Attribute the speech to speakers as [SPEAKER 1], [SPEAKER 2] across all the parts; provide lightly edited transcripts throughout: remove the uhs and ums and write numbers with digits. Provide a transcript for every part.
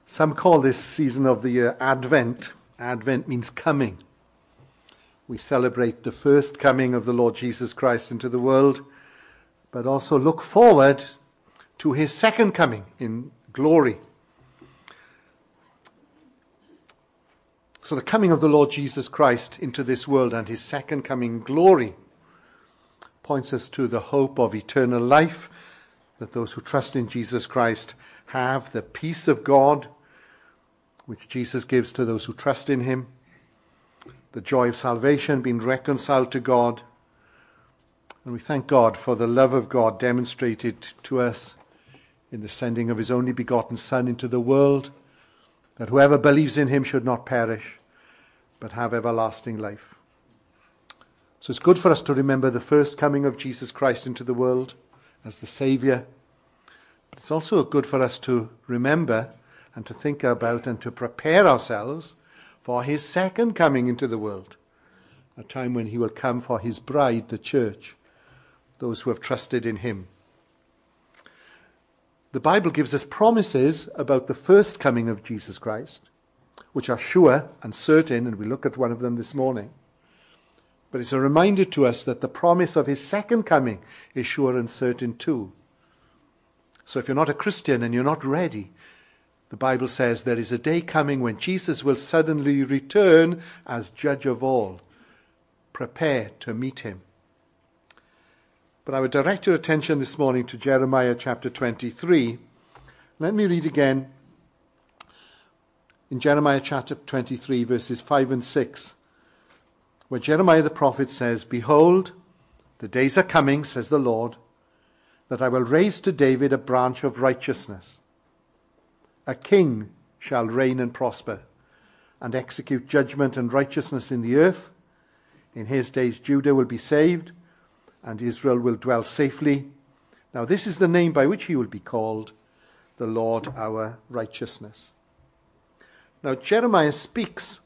[SPEAKER 1] Some call this season of the year Advent. Advent means coming. We celebrate the first coming of the Lord Jesus Christ into the world, but also look forward to his second coming in glory. So the coming of the Lord Jesus Christ into this world and his second coming in glory points us to the hope of eternal life, that those who trust in Jesus Christ have the peace of God, which Jesus gives to those who trust in him, the joy of salvation, being reconciled to God. And we thank God for the love of God demonstrated to us in the sending of his only begotten Son into the world, that whoever believes in him should not perish, but have everlasting life. So it's good for us to remember the first coming of Jesus Christ into the world as the Saviour. But it's also good for us to remember and to think about and to prepare ourselves for his second coming into the world, a time when he will come for his bride, the church, those who have trusted in him. The Bible gives us promises about the first coming of Jesus Christ, which are sure and certain, and we look at one of them this morning. But it's a reminder to us that the promise of his second coming is sure and certain too. So if you're not a Christian and you're not ready, the Bible says there is a day coming when Jesus will suddenly return as judge of all. Prepare to meet him. But I would direct your attention this morning to Jeremiah chapter 23. Let me read again in Jeremiah chapter 23, verses 5 and 6, where Jeremiah the prophet says, "Behold, the days are coming, says the Lord, that I will raise to David a branch of righteousness. A king shall reign and prosper, and execute judgment and righteousness in the earth. In his days Judah will be saved, and Israel will dwell safely. Now this is the name by which he will be called, the Lord our righteousness." Now Jeremiah speaks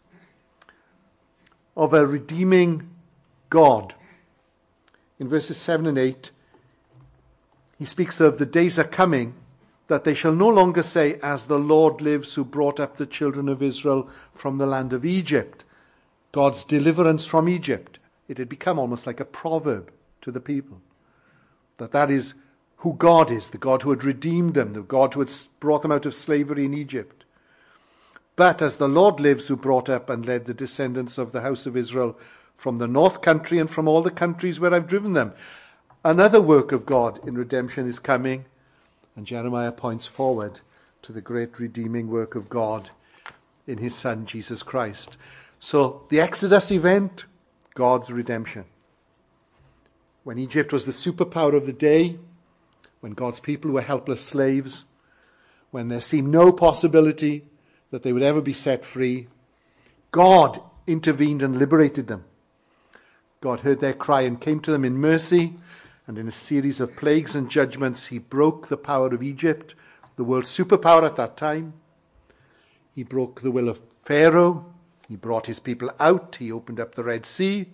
[SPEAKER 1] of a redeeming God. In verses 7 and 8, he speaks of the days are coming, that they shall no longer say, "As the Lord lives, who brought up the children of Israel from the land of Egypt." God's deliverance from Egypt. It had become almost like a proverb to the people. That is who God is, the God who had redeemed them, the God who had brought them out of slavery in Egypt. "But as the Lord lives, who brought up and led the descendants of the house of Israel from the north country and from all the countries where I've driven them." Another work of God in redemption is coming. And Jeremiah points forward to the great redeeming work of God in his Son, Jesus Christ. So the Exodus event, God's redemption. When Egypt was the superpower of the day, when God's people were helpless slaves, when there seemed no possibility that they would ever be set free, God intervened and liberated them. God heard their cry and came to them in mercy. And in a series of plagues and judgments, he broke the power of Egypt, the world's superpower at that time. He broke the will of Pharaoh. He brought his people out. He opened up the Red Sea.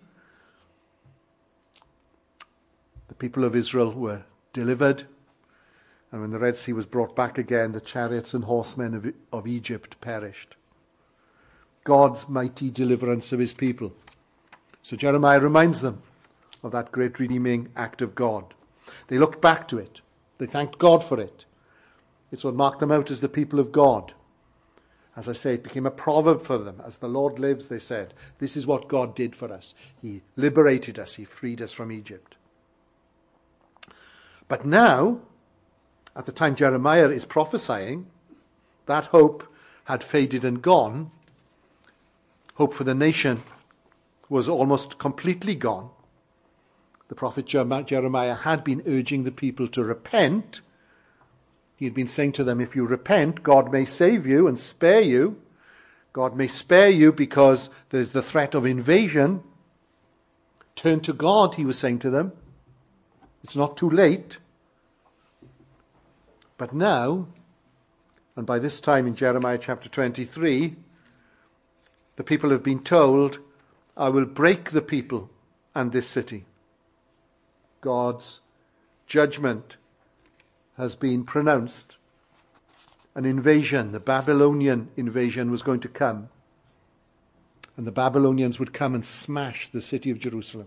[SPEAKER 1] The people of Israel were delivered. And when the Red Sea was brought back again, the chariots and horsemen of Egypt perished. God's mighty deliverance of his people. So Jeremiah reminds them of that great redeeming act of God. They looked back to it. They thanked God for it. It's what marked them out as the people of God. As I say, it became a proverb for them. As the Lord lives, they said, this is what God did for us. He liberated us. He freed us from Egypt. But now, at the time Jeremiah is prophesying, that hope had faded and gone. Hope for the nation was almost completely gone. The prophet Jeremiah had been urging the people to repent. He had been saying to them, if you repent, God may save you and spare you. God may spare you because there's the threat of invasion. Turn to God, he was saying to them. It's not too late. But now, and by this time in Jeremiah chapter 23, the people have been told, I will break the people and this city. God's judgment has been pronounced. an invasion, the Babylonian invasion, was going to come. And the Babylonians would come and smash the city of Jerusalem.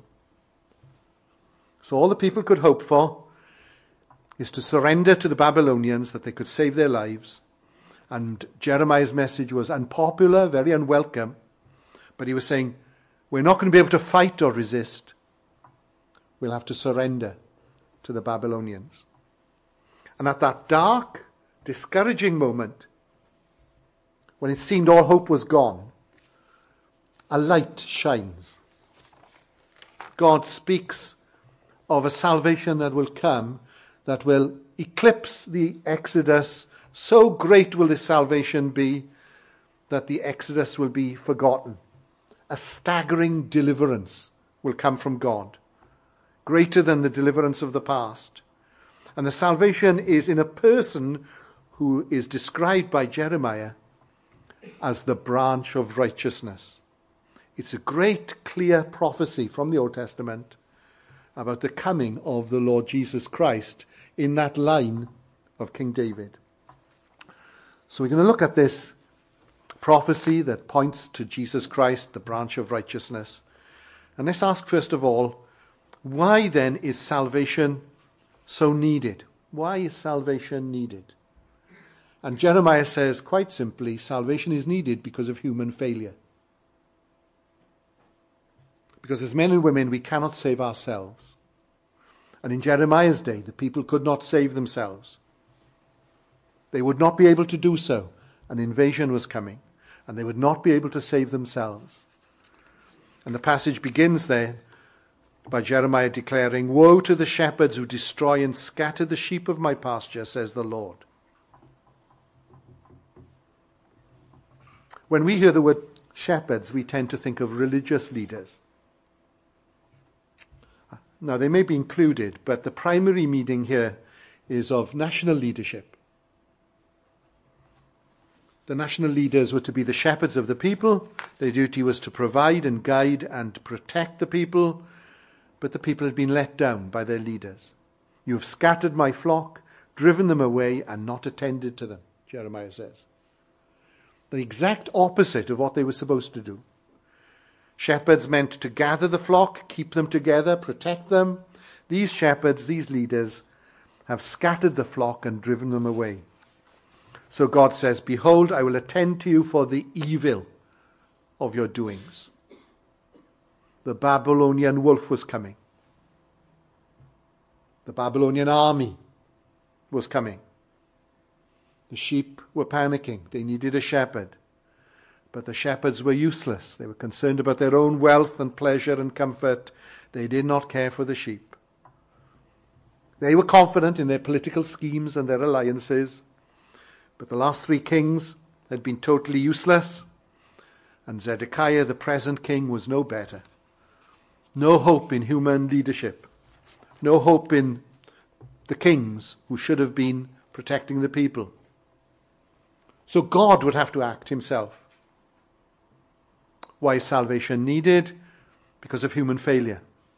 [SPEAKER 1] So all the people could hope for is to surrender to the Babylonians, that they could save their lives. And Jeremiah's message was unpopular, very unwelcome. But he was saying, we're not going to be able to fight or resist. We'll have to surrender to the Babylonians. And at that dark, discouraging moment, when it seemed all hope was gone, a light shines. God speaks of a salvation that will come, that will eclipse the Exodus. So great will this salvation be that the Exodus will be forgotten. A staggering deliverance will come from God, greater than the deliverance of the past. And the salvation is in a person who is described by Jeremiah as the branch of righteousness. It's a great, clear prophecy from the Old Testament about the coming of the Lord Jesus Christ in that line of King David. So we're going to look at this prophecy that points to Jesus Christ, the branch of righteousness. And let's ask first of all, why then is salvation so needed? Why is salvation needed? And Jeremiah says quite simply, salvation is needed because of human failure. Because as men and women, we cannot save ourselves. And in Jeremiah's day, the people could not save themselves. They would not be able to do so. An invasion was coming, and they would not be able to save themselves. And the passage begins there by Jeremiah declaring, "Woe to the shepherds who destroy and scatter the sheep of my pasture, says the Lord." When we hear the word shepherds, we tend to think of religious leaders. Now, they may be included, but the primary meaning here is of national leadership. The national leaders were to be the shepherds of the people. Their duty was to provide and guide and protect the people, but the people had been let down by their leaders. "You have scattered my flock, driven them away, and not attended to them," Jeremiah says. The exact opposite of what they were supposed to do. Shepherds meant to gather the flock, keep them together, protect them. These shepherds, these leaders, have scattered the flock and driven them away. So God says, "Behold, I will attend to you for the evil of your doings." The Babylonian wolf was coming. The Babylonian army was coming. The sheep were panicking. They needed a shepherd. But the shepherds were useless. They were concerned about their own wealth and pleasure and comfort. They did not care for the sheep. They were confident in their political schemes and their alliances. But the last three kings had been totally useless. And Zedekiah, the present king, was no better. No hope in human leadership. No hope in the kings who should have been protecting the people. So God would have to act himself. Why is salvation needed? Because of human failure.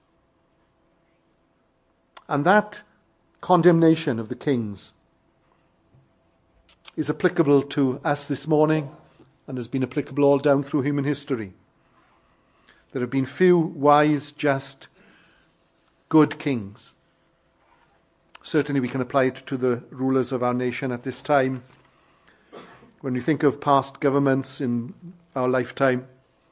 [SPEAKER 1] And that condemnation of the kings is applicable to us this morning and has been applicable all down through human history. There have been few wise, just, good kings. Certainly we can apply it to the rulers of our nation at this time. When we think of past governments in our lifetime,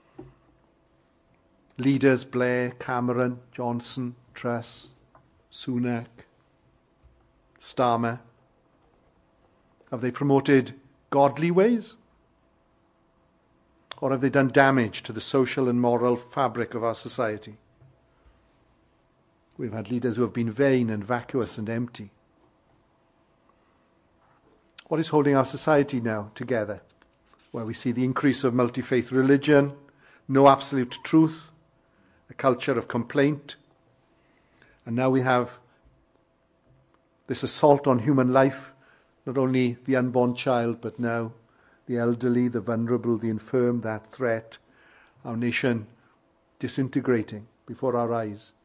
[SPEAKER 1] leaders Blair, Cameron, Johnson, Truss, Sunak, Starmer, have they promoted godly ways? Or have they done damage to the social and moral fabric of our society? We've had leaders who have been vain and vacuous and empty. What is holding our society now together? Where we see the increase of multi-faith religion, no absolute truth, a culture of complaint, and now we have this assault on human life, not only the unborn child, but now the elderly, the vulnerable, the infirm, that threat, our nation disintegrating before our eyes.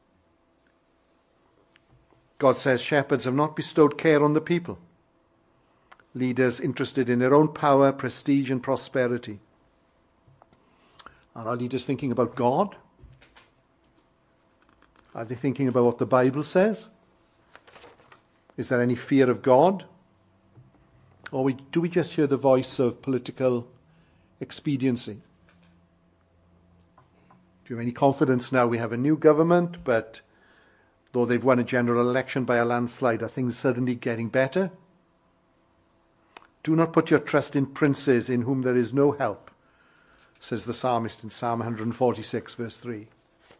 [SPEAKER 1] God says shepherds have not bestowed care on the people. leaders interested in their own power, prestige, and prosperity. Are our leaders thinking about God? Are they thinking about what the Bible says? Is there any fear of God? Or do we just hear the voice of political expediency? Do you have any confidence now we have a new government, but though they've won a general election by a landslide, are things suddenly getting better? Do not put your trust in princes in whom there is no help, says the psalmist in Psalm 146, verse 3.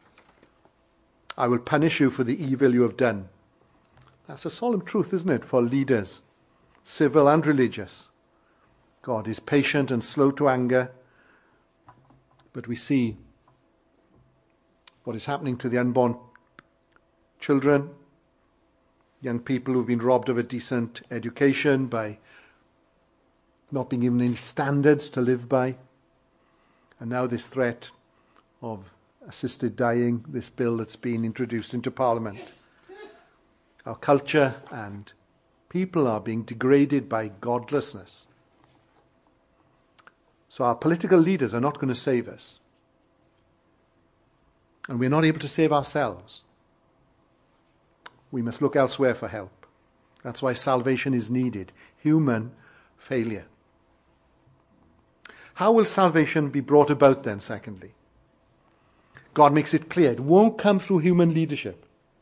[SPEAKER 1] I will punish you for the evil you have done. That's a solemn truth, isn't it, for leaders, civil and religious. God is patient and slow to anger, but we see what is happening to the unborn children, young people who've been robbed of a decent education by not being given any standards to live by. And now this threat of assisted dying, this bill that's been introduced into Parliament. Our culture and people are being degraded by godlessness. So our political leaders are not going to save us. And we're not able to save ourselves. We must look elsewhere for help. That's why salvation is needed. Human failure. How will salvation be brought about then, secondly? God makes it clear it won't come through human leadership.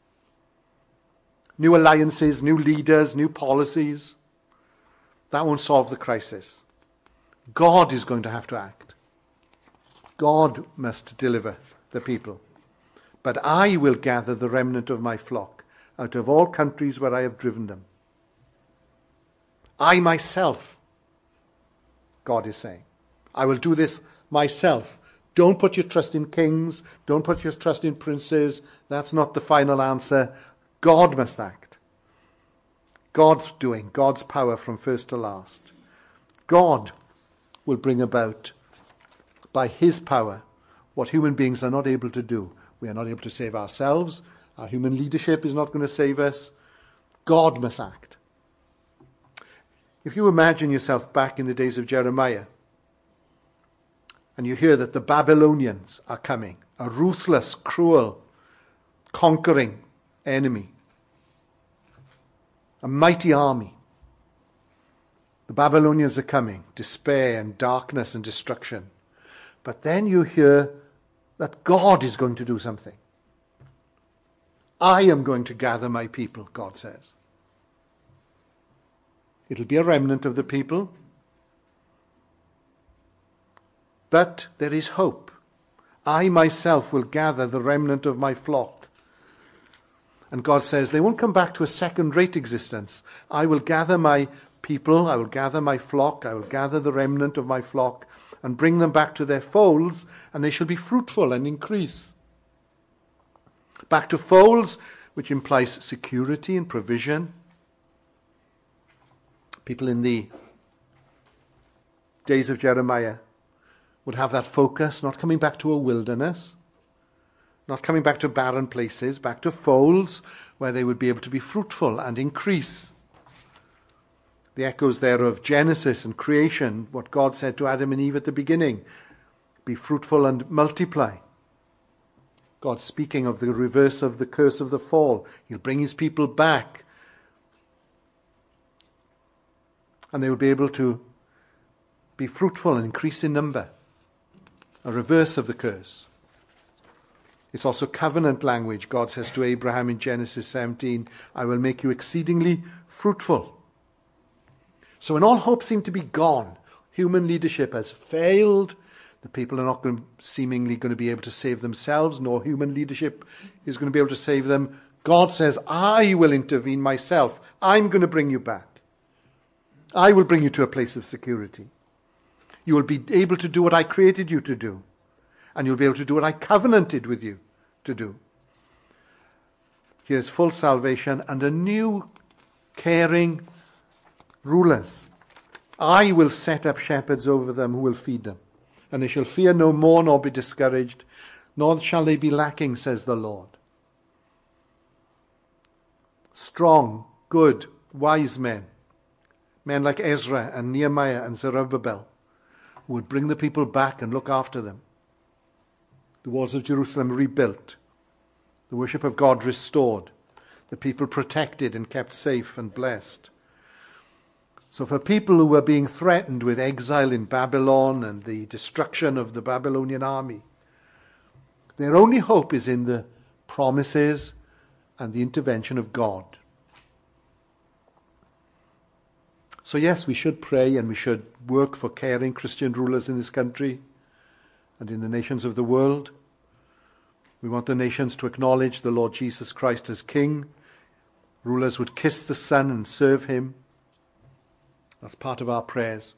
[SPEAKER 1] New alliances, new leaders, new policies. That won't solve the crisis. God is going to have to act. God must deliver the people. But I will gather the remnant of my flock out of all countries where I have driven them. I myself, God is saying, I will do this myself. Don't put your trust in kings. Don't put your trust in princes. That's not the final answer. God must act. God's doing, God's power from first to last. God will bring about, by his power, what human beings are not able to do. We are not able to save ourselves. Our human leadership is not going to save us. God must act. If you imagine yourself back in the days of Jeremiah, and you hear that the Babylonians are coming, a ruthless, cruel, conquering enemy, a mighty army. The Babylonians are coming, despair and darkness and destruction. But then you hear that God is going to do something. I am going to gather my people, God says. It'll be a remnant of the people. But there is hope. I myself will gather the remnant of my flock. And God says they won't come back to a second-rate existence. I will gather my people, I will gather my flock, I will gather the remnant of my flock and bring them back to their folds, and they shall be fruitful and increase. Back to folds, which implies security and provision. People in the days of Jeremiah would have that focus, not coming back to a wilderness, not coming back to barren places, back to folds where they would be able to be fruitful and increase. The echoes there of Genesis and creation, what God said to Adam and Eve at the beginning, be fruitful and multiply. God speaking of the reverse of the curse of the fall. He'll bring his people back. And they will be able to be fruitful and increase in number. A reverse of the curse. It's also covenant language. God says to Abraham in Genesis 17, I will make you exceedingly fruitful. So when all hope seemed to be gone, human leadership has failed, the people are not seemingly going to be able to save themselves, nor human leadership is going to be able to save them. God says, I will intervene myself. I'm going to bring you back. I will bring you to a place of security. You will be able to do what I created you to do. And you'll be able to do what I covenanted with you to do. Here's full salvation and a new caring rulers. I will set up shepherds over them who will feed them. And they shall fear no more nor be discouraged, nor shall they be lacking, says the Lord. Strong, good, wise men, Men like Ezra and Nehemiah and Zerubbabel, who would bring the people back and look after them. The walls of Jerusalem rebuilt, the worship of God restored, the people protected and kept safe and blessed. So for people who were being threatened with exile in Babylon and the destruction of the Babylonian army, their only hope is in the promises and the intervention of God. So yes, we should pray and we should work for caring Christian rulers in this country and in the nations of the world. We want the nations to acknowledge the Lord Jesus Christ as King. Rulers would kiss the Son and serve him. That's part of our prayers.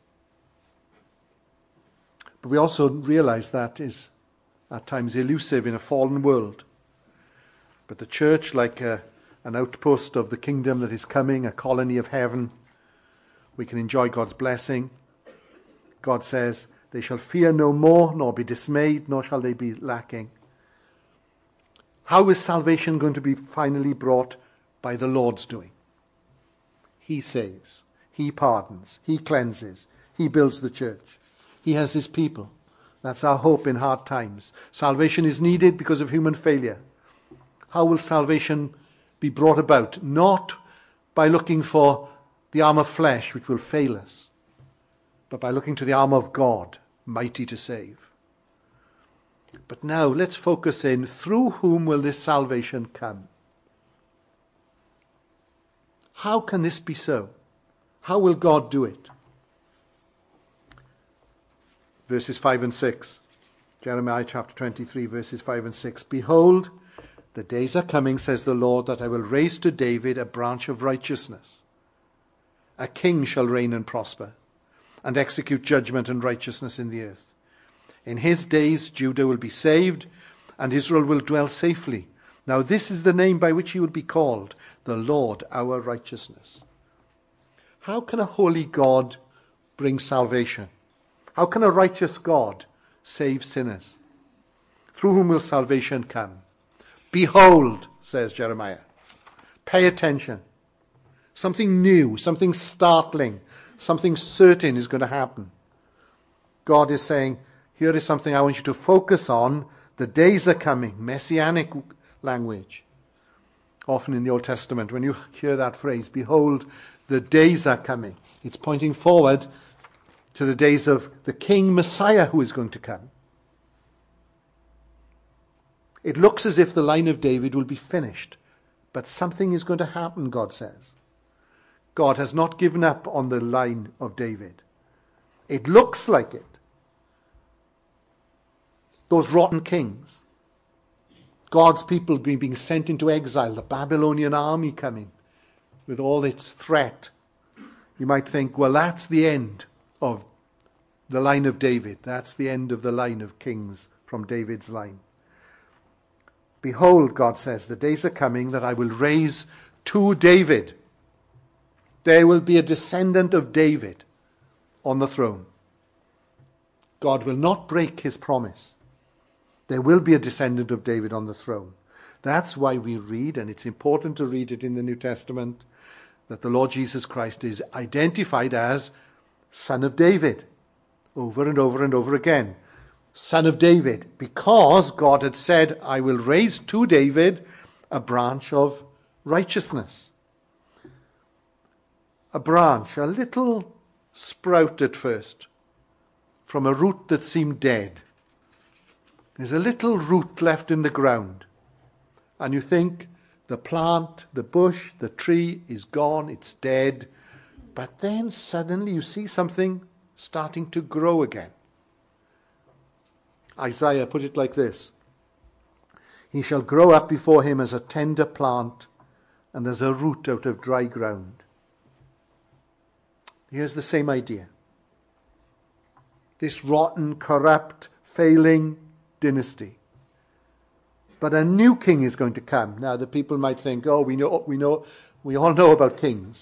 [SPEAKER 1] But we also realize that is at times elusive in a fallen world. But the church, like an outpost of the kingdom that is coming, a colony of heaven, we can enjoy God's blessing. God says, they shall fear no more, nor be dismayed, nor shall they be lacking. How is salvation going to be finally brought? By the Lord's doing. He saves. He pardons. He cleanses. He builds the church. He has his people. That's our hope in hard times. Salvation is needed because of human failure. How will salvation be brought about? Not by looking for the arm of flesh, which will fail us, but by looking to the arm of God, mighty to save. But now let's focus in, through whom will this salvation come? How can this be so? How will God do it? Verses 5 and 6. Jeremiah chapter 23, verses 5 and 6. Behold, the days are coming, says the Lord, that I will raise to David a branch of righteousness. A king shall reign and prosper, and execute judgment and righteousness in the earth. In his days Judah will be saved, and Israel will dwell safely. Now this is the name by which he will be called, the Lord our righteousness. How can a holy God bring salvation? How can a righteous God save sinners? Through whom will salvation come? Behold, says Jeremiah. Pay attention. Something new, something startling, something certain is going to happen. God is saying, here is something I want you to focus on. The days are coming. Messianic language. Often in the Old Testament, when you hear that phrase, behold, the days are coming, it's pointing forward to the days of the King Messiah who is going to come. It looks as if the line of David will be finished, but something is going to happen, God says. God has not given up on the line of David. It looks like it. Those rotten kings, God's people being sent into exile, the Babylonian army coming with all its threat. You might think, well, that's the end of the line of David. That's the end of the line of kings from David's line. Behold, God says, the days are coming that I will raise to David. There will be a descendant of David on the throne. God will not break his promise. There will be a descendant of David on the throne. That's why we read, and it's important to read it in the New Testament, that the Lord Jesus Christ is identified as Son of David, over and over and over again. Son of David, because God had said, I will raise to David a branch of righteousness. A branch, a little sprout at first, from a root that seemed dead. There's a little root left in the ground. And you think the plant, the bush, the tree is gone, it's dead. But then suddenly you see something starting to grow again. Isaiah put it like this. He shall grow up before him as a tender plant and as a root out of dry ground. Here's the same idea. This rotten, corrupt, failing dynasty. But a new king is going to come. Now the people might think, we all know about kings.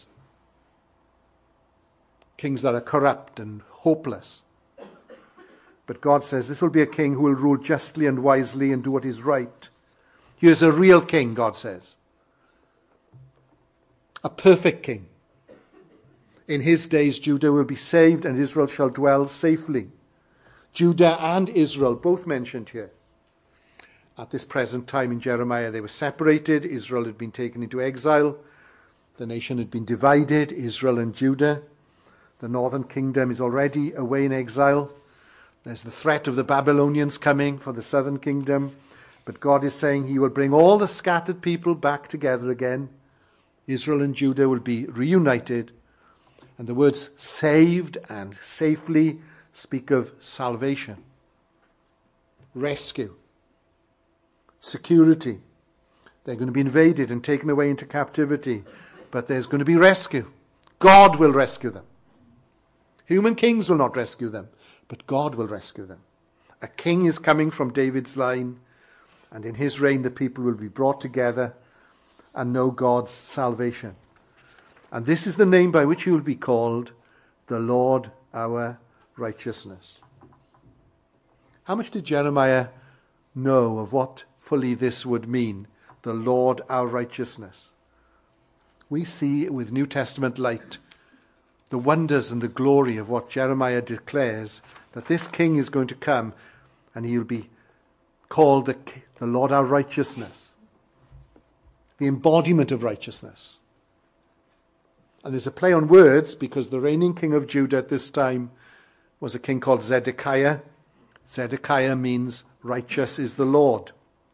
[SPEAKER 1] Kings that are corrupt and hopeless. But God says this will be a king who will rule justly and wisely and do what is right. Here's a real king, God says. A perfect king. In his days Judah will be saved and Israel shall dwell safely. Judah and Israel both mentioned here. At this present time in Jeremiah they were separated. Israel had been taken into exile. The nation had been divided, Israel and Judah. The northern kingdom is already away in exile. There's the threat of the Babylonians coming for the southern kingdom. But God is saying he will bring all the scattered people back together again. Israel and Judah will be reunited. And the words saved and safely speak of salvation, rescue, security. They're going to be invaded and taken away into captivity. But there's going to be rescue. God will rescue them. Human kings will not rescue them, but God will rescue them. A king is coming from David's line, and in his reign the people will be brought together and know God's salvation. And this is the name by which he will be called, the Lord our righteousness. How much did Jeremiah know of what fully this would mean, the Lord our righteousness? We see with New Testament light the wonders and the glory of what Jeremiah declares, that this king is going to come and he will be called the Lord our righteousness, the embodiment of righteousness. And there's a play on words because the reigning king of Judah at this time was a king called Zedekiah. Zedekiah means righteous is the Lord.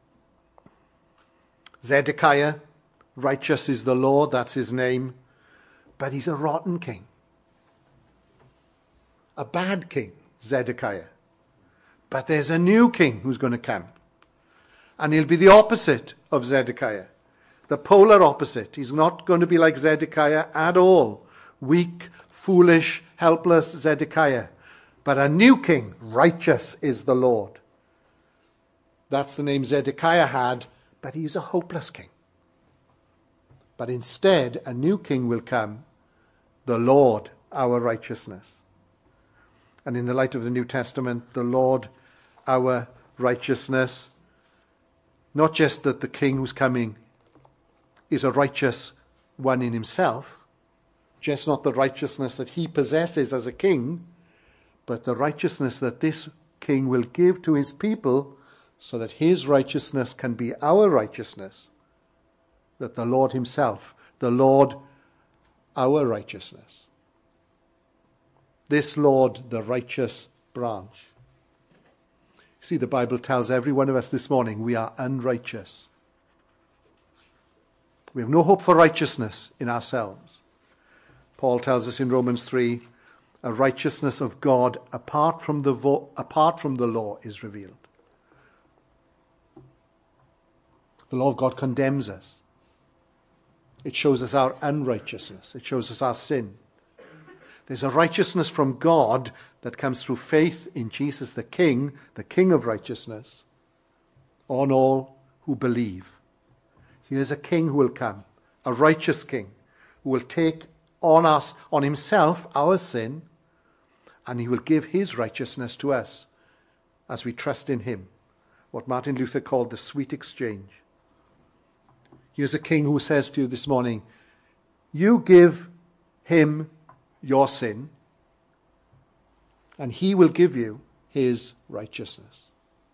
[SPEAKER 1] Zedekiah, righteous is the Lord, that's his name. But he's a rotten king. A bad king, Zedekiah. But there's a new king who's going to come. And he'll be the opposite of Zedekiah. The polar opposite. He's not going to be like Zedekiah at all. Weak, foolish, helpless Zedekiah. But a new king, righteous is the Lord. That's the name Zedekiah had, but he's a hopeless king. But instead, a new king will come, the Lord, our righteousness. And in the light of the New Testament, the Lord, our righteousness, not just that the king who's coming is a righteous one in himself, just not the righteousness that he possesses as a king, but the righteousness that this king will give to his people so that his righteousness can be our righteousness. That the Lord himself, the Lord, our righteousness. This Lord, the righteous branch. See, the Bible tells every one of us this morning we are unrighteous. We have no hope for righteousness in ourselves. Paul tells us in Romans 3, a righteousness of God apart from the law is revealed. The law of God condemns us. It shows us our unrighteousness. It shows us our sin. There's a righteousness from God that comes through faith in Jesus the King of righteousness, on all who believe. Here's a king who will come, a righteous king, who will take on himself our sin, and he will give his righteousness to us as we trust in him. What Martin Luther called the sweet exchange. Here's a king who says to you this morning, you give him your sin, and he will give you his righteousness.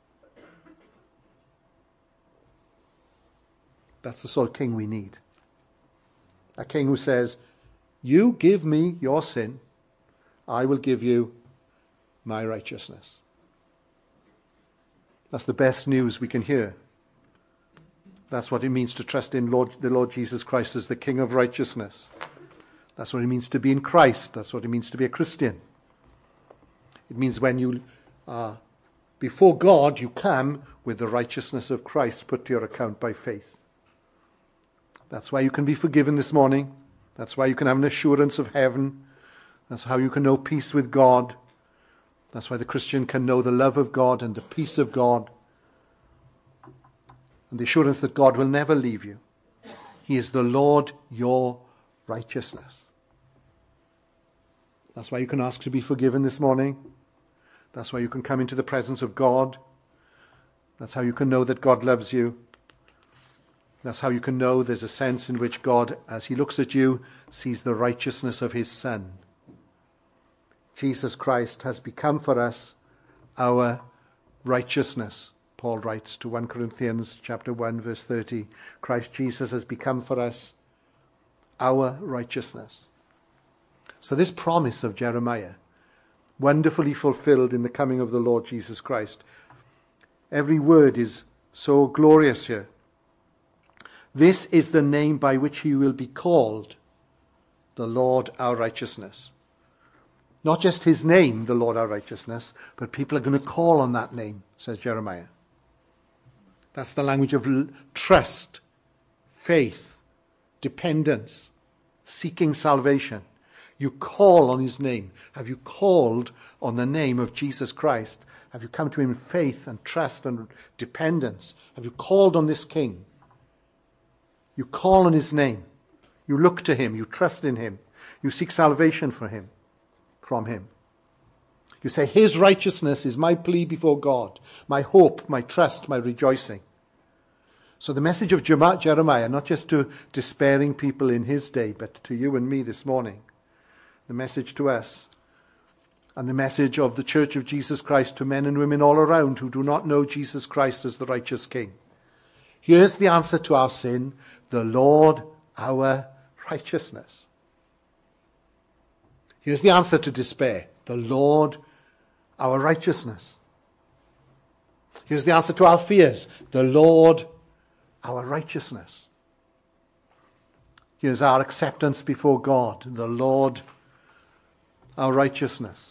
[SPEAKER 1] That's the sort of king we need. A king who says, you give me your sin, I will give you my righteousness. That's the best news we can hear. That's what it means to trust in the Lord Jesus Christ as the King of righteousness. That's what it means to be in Christ. That's what it means to be a Christian. It means when you are before God, you come with the righteousness of Christ put to your account by faith. That's why you can be forgiven this morning. That's why you can have an assurance of heaven. That's how you can know peace with God. That's why the Christian can know the love of God and the peace of God. And the assurance that God will never leave you. He is the Lord, your righteousness. That's why you can ask to be forgiven this morning. That's why you can come into the presence of God. That's how you can know that God loves you. That's how you can know there's a sense in which God, as he looks at you, sees the righteousness of his Son. Jesus Christ has become for us our righteousness. Paul writes to 1 Corinthians chapter 1, verse 30. Christ Jesus has become for us our righteousness. So this promise of Jeremiah, wonderfully fulfilled in the coming of the Lord Jesus Christ. Every word is so glorious here. This is the name by which he will be called, the Lord our righteousness. Not just his name, the Lord our righteousness, but people are going to call on that name, says Jeremiah. That's the language of trust, faith, dependence, seeking salvation. You call on his name. Have you called on the name of Jesus Christ? Have you come to him in faith and trust and dependence? Have you called on this King? You call on his name. You look to him. You trust in him. You seek salvation from him. You say, his righteousness is my plea before God, my hope, my trust, my rejoicing. So the message of Jeremiah, not just to despairing people in his day, but to you and me this morning, the message to us, and the message of the Church of Jesus Christ to men and women all around who do not know Jesus Christ as the righteous King. Here's the answer to our sin, the Lord our righteousness. Here's the answer to despair, the Lord our righteousness. Here's the answer to our fears, the Lord our righteousness. Here's our acceptance before God, the Lord our righteousness.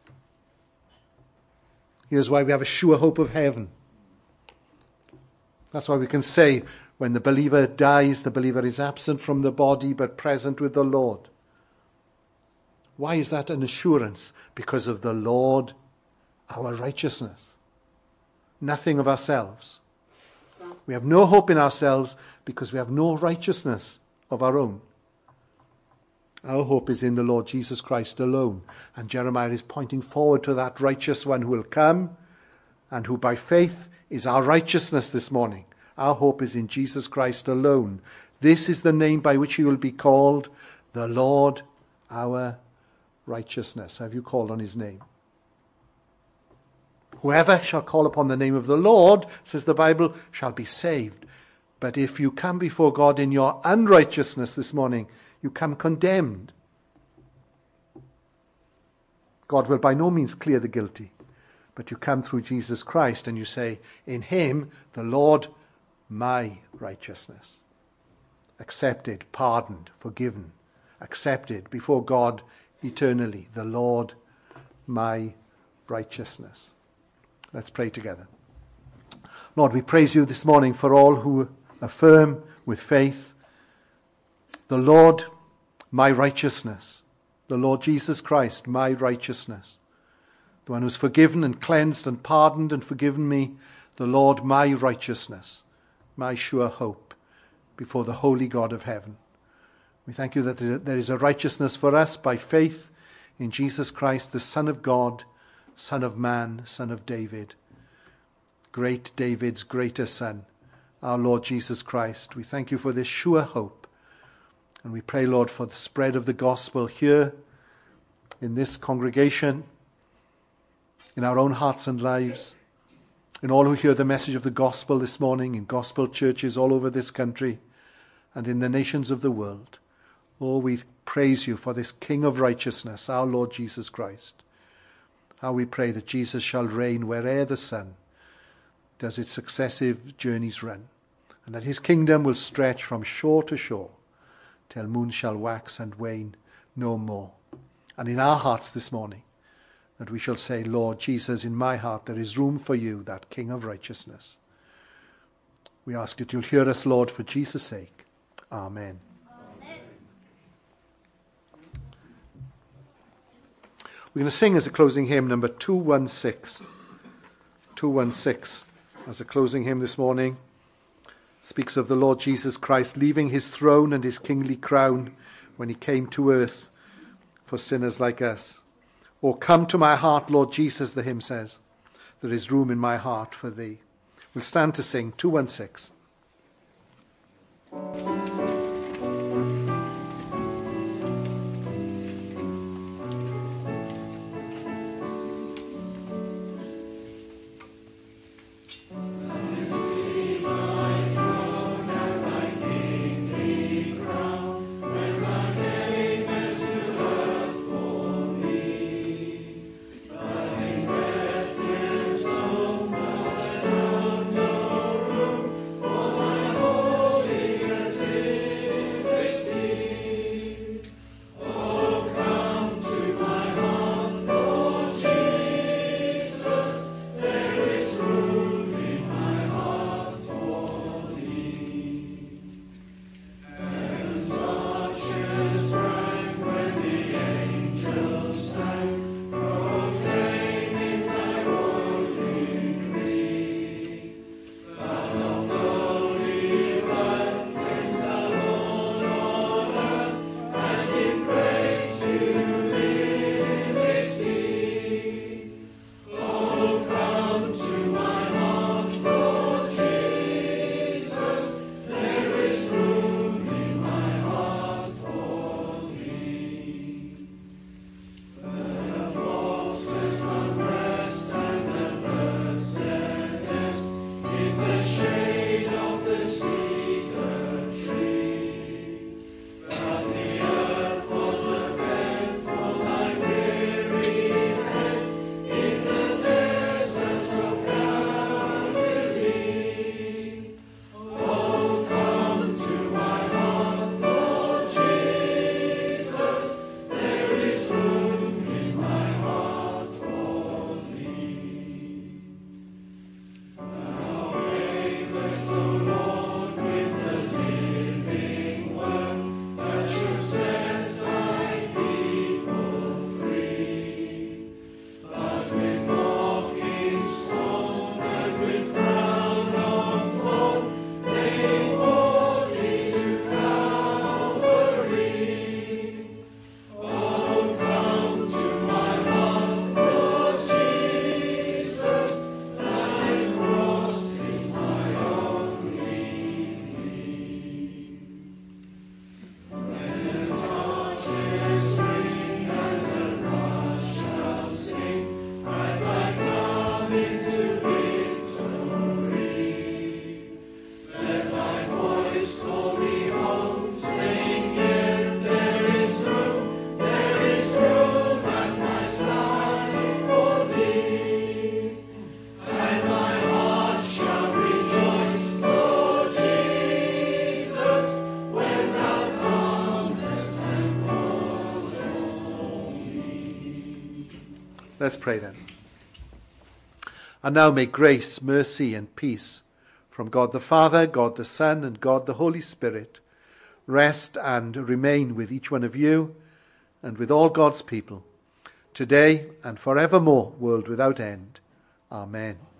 [SPEAKER 1] Here's why we have a sure hope of heaven. That's why we can say when the believer dies, the believer is absent from the body but present with the Lord. Why is that an assurance? Because of the Lord our righteousness. Nothing of ourselves. We have no hope in ourselves because we have no righteousness of our own. Our hope is in the Lord Jesus Christ alone. And Jeremiah is pointing forward to that righteous one who will come and who by faith is our righteousness this morning. Our hope is in Jesus Christ alone. This is the name by which he will be called, the Lord our righteousness. Have you called on his name? Whoever shall call upon the name of the Lord, says the Bible, shall be saved. But if you come before God in your unrighteousness this morning, you come condemned. God will by no means clear the guilty, but you come through Jesus Christ and you say, in him, the Lord, my righteousness. Accepted, pardoned, forgiven, accepted before God eternally, the Lord, my righteousness. Let's pray together. Lord, we praise you this morning for all who affirm with faith, the Lord, my righteousness. The Lord Jesus Christ, my righteousness. The one who's forgiven and cleansed and pardoned and forgiven me. The Lord, my righteousness, my sure hope before the holy God of heaven. We thank you that there is a righteousness for us by faith in Jesus Christ, the Son of God, Son of man, Son of David. Great David's greater Son, our Lord Jesus Christ. We thank you for this sure hope. And we pray, Lord, for the spread of the gospel here in this congregation, in our own hearts and lives, in all who hear the message of the gospel this morning, in gospel churches all over this country and in the nations of the world. Oh, we praise you for this King of righteousness, our Lord Jesus Christ. How we pray that Jesus shall reign where'er the sun does its successive journeys run, and that his kingdom will stretch from shore to shore till moon shall wax and wane no more. And in our hearts this morning, that we shall say, Lord Jesus, in my heart there is room for you, that King of righteousness. We ask that you'll hear us, Lord, for Jesus' sake. Amen. We're going to sing as a closing hymn number 216. 216 as a closing hymn this morning. Speaks of the Lord Jesus Christ leaving his throne and his kingly crown when he came to earth for sinners like us. Oh, come to my heart, Lord Jesus, the hymn says. There is room in my heart for thee. We'll stand to sing 216. Let's pray then. And now may grace, mercy, and peace from God the Father, God the Son, and God the Holy Spirit rest and remain with each one of you and with all God's people, today and forevermore, world without end. Amen.